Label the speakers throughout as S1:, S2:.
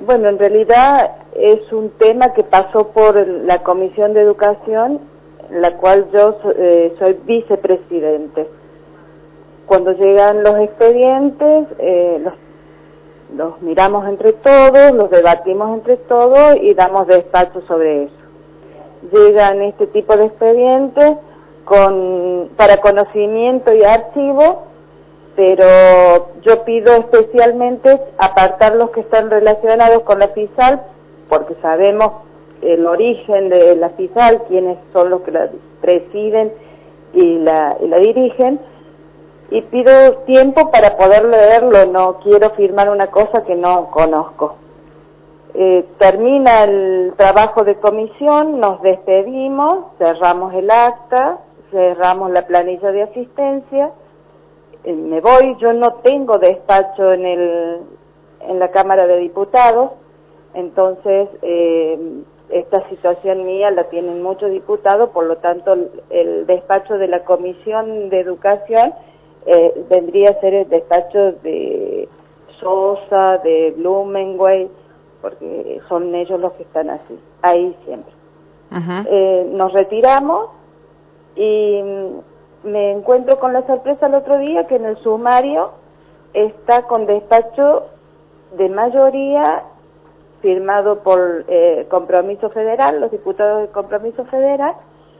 S1: Bueno, en realidad es un tema que pasó por la Comisión de Educación, la cual yo soy vicepresidente. Cuando llegan los expedientes, los miramos entre todos, los debatimos entre todos y damos despacho sobre eso. Llegan este tipo de expedientes para conocimiento y archivo, pero yo pido especialmente apartar los que están relacionados con la FISAL, porque sabemos el origen de la FISAL, quiénes son los que la presiden y la dirigen, y pido tiempo para poder leerlo, no quiero firmar una cosa que no conozco. Termina el trabajo de comisión, nos despedimos, cerramos el acta, cerramos la planilla de asistencia, me voy. Yo no tengo despacho en la Cámara de Diputados, entonces esta situación mía la tienen muchos diputados, por lo tanto el despacho de la Comisión de Educación vendría a ser el despacho de Sosa, de Blumenwey, porque son ellos los que están ahí siempre. Nos retiramos y me encuentro con la sorpresa el otro día que en el sumario está con despacho de mayoría firmado por Compromiso Federal, los diputados de Compromiso Federal,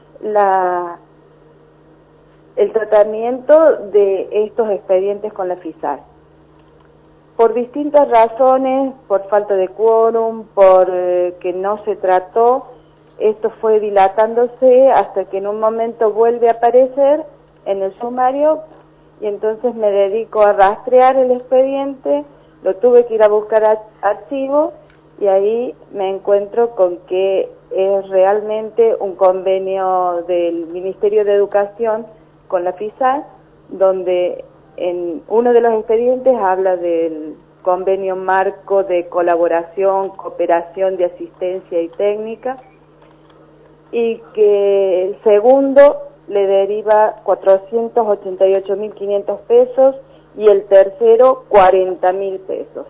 S1: el tratamiento de estos expedientes con la FISAL. Por distintas razones, por falta de quórum, por que no se trató, esto fue dilatándose hasta que en un momento vuelve a aparecer en el sumario y entonces me dedico a rastrear el expediente, lo tuve que ir a buscar archivo y ahí me encuentro con que es realmente un convenio del Ministerio de Educación con la FISAL, donde en uno de los expedientes habla del convenio marco de colaboración, cooperación de asistencia y técnica, y que el segundo le deriva 488.500 pesos y el tercero 40.000 pesos.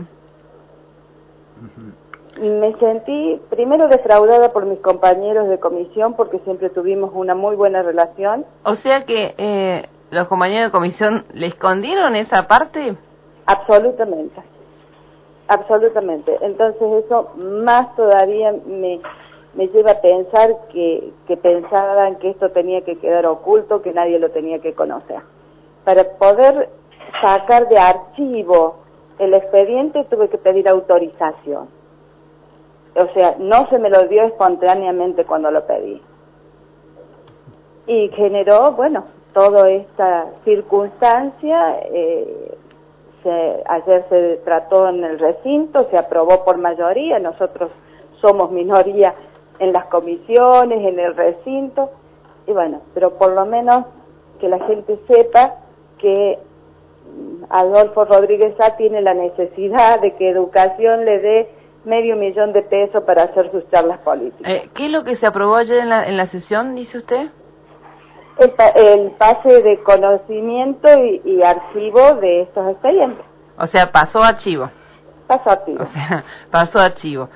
S1: Me sentí primero defraudada por mis compañeros de comisión porque siempre tuvimos una muy buena relación.
S2: O sea que los compañeros de comisión le escondieron esa parte.
S1: Absolutamente. Entonces eso más todavía me lleva a pensar que pensaban que esto tenía que quedar oculto, que nadie lo tenía que conocer. Para poder sacar de archivo el expediente tuve que pedir autorización. O sea, no se me lo dio espontáneamente cuando lo pedí. Y generó, bueno, toda esta circunstancia. Ayer se trató en el recinto, se aprobó por mayoría, nosotros somos minoría en las comisiones, en el recinto, y bueno, pero por lo menos que la gente sepa que Adolfo Rodríguez Sá tiene la necesidad de que Educación le dé $500,000 de pesos para hacer sus charlas políticas.
S2: ¿Qué es lo que se aprobó ayer en la sesión, dice usted?
S1: El pase de conocimiento y archivo de estos expedientes.
S2: O sea, pasó a archivo. Pasó a archivo.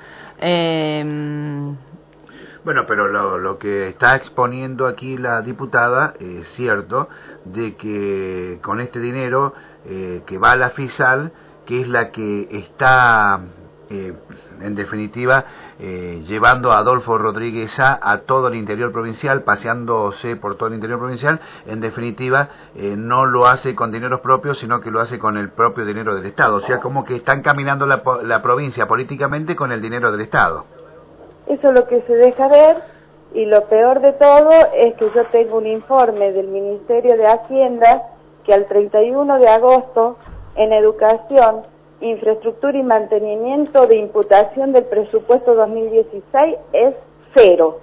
S3: Bueno, pero lo que está exponiendo aquí la diputada es cierto, de que con este dinero que va a la FISAL, que es la que está, en definitiva, llevando a Adolfo Rodríguez Sá a todo el interior provincial, paseándose por todo el interior provincial, en definitiva, no lo hace con dineros propios, sino que lo hace con el propio dinero del Estado. O sea, como que están caminando la provincia políticamente con el dinero del Estado.
S1: Eso es lo que se deja ver, y lo peor de todo es que yo tengo un informe del Ministerio de Hacienda que al 31 de agosto en Educación, Infraestructura y Mantenimiento de imputación del presupuesto 2016 es 0.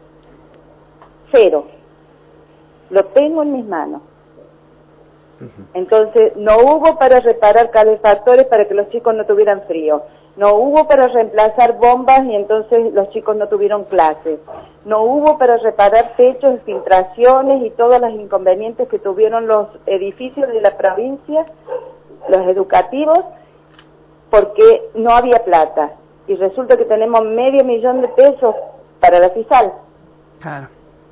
S1: Lo tengo en mis manos. Entonces, no hubo para reparar calefactores para que los chicos no tuvieran frío. No hubo para reemplazar bombas y entonces los chicos no tuvieron clases. No hubo para reparar techos, filtraciones y todos los inconvenientes que tuvieron los edificios de la provincia, los educativos, porque no había plata. y resulta que tenemos $500,000 de pesos para la fiscal.
S2: Claro.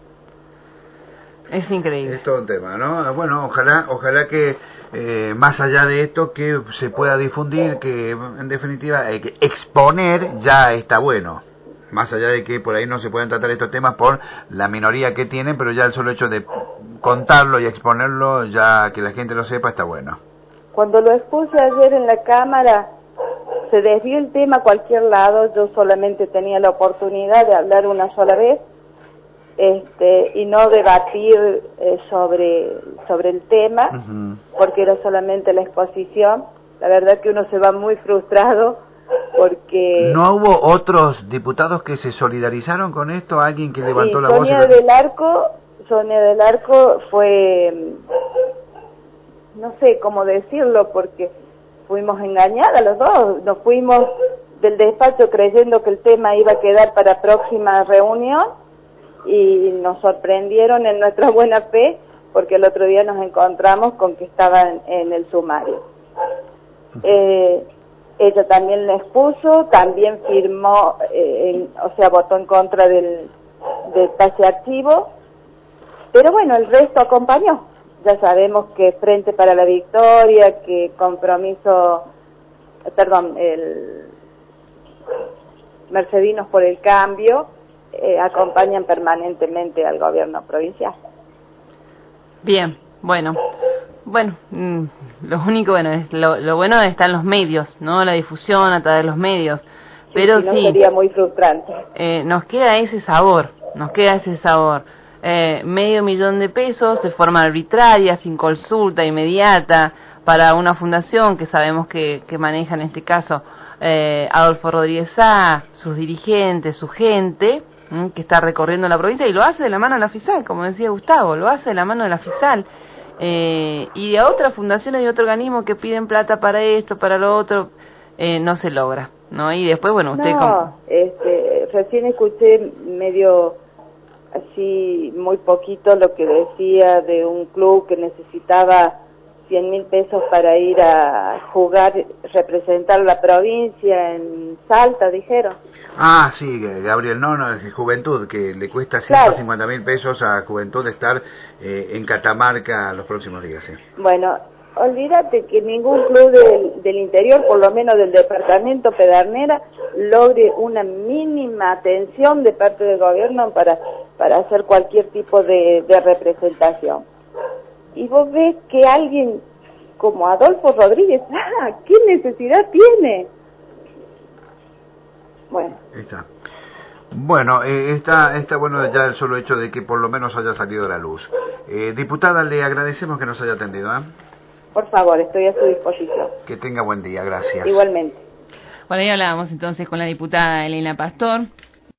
S2: Es increíble.
S3: Es todo un tema, ¿no? Bueno, ojalá que más allá de esto que se pueda difundir, que en definitiva que exponer ya está bueno. Más allá de que por ahí no se pueden tratar estos temas por la minoría que tienen, pero ya el solo hecho de contarlo y exponerlo, ya que la gente lo sepa, está bueno.
S1: Cuando lo expuse ayer en la Cámara, se desvió el tema a cualquier lado. Yo solamente tenía la oportunidad de hablar una sola vez, y no debatir sobre el tema, porque era solamente la exposición. La verdad que uno se va muy frustrado porque...
S3: ¿No hubo otros diputados que se solidarizaron con esto? ¿Alguien que levantó la voz?
S1: Sonia del Arco fue... no sé cómo decirlo, porque fuimos engañadas los dos. Nos fuimos del despacho creyendo que el tema iba a quedar para próxima reunión y nos sorprendieron en nuestra buena fe, porque el otro día nos encontramos con que estaban en el sumario. Ella también la expuso, también firmó, votó en contra del pase activo, pero bueno, el resto acompañó. Ya sabemos que Frente para la Victoria, que el Mercedinos por el Cambio, acompañan permanentemente al gobierno provincial.
S2: Bien, bueno, lo único es lo bueno está en los medios, ¿no? La difusión a través de los medios, pero
S1: sí, sería muy frustrante.
S2: Nos queda ese sabor. $500,000 de pesos de forma arbitraria, sin consulta inmediata, para una fundación que sabemos que maneja en este caso Adolfo Rodríguez Sá, sus dirigentes, su gente, que está recorriendo la provincia, y lo hace de la mano de la FISAL, como decía Gustavo, lo hace de la mano de la FISAL. Y de otras fundaciones y otros organismos que piden plata para esto, para lo otro, no se logra, ¿no? Y después, bueno, usted...
S1: recién escuché medio así, muy poquito, lo que decía de un club que necesitaba 100,000 pesos para ir a jugar, representar la provincia en Salta, dijeron.
S3: Ah, sí, Gabriel, es Juventud, que le cuesta 150,000 pesos a Juventud estar en Catamarca los próximos días. ¿Sí?
S1: Bueno, olvídate que ningún club del interior, por lo menos del departamento Pedernera, logre una mínima atención de parte del gobierno para hacer cualquier tipo de representación. Y vos ves que alguien como Adolfo Rodríguez, ¿qué necesidad tiene? Bueno.
S3: Está bueno ya el solo hecho de que por lo menos haya salido a la luz. Diputada, le agradecemos que nos haya atendido.
S1: Por favor, estoy a su disposición.
S3: Que tenga buen día, gracias.
S1: Igualmente.
S2: Bueno, ahí hablábamos entonces con la diputada Elena Pastor.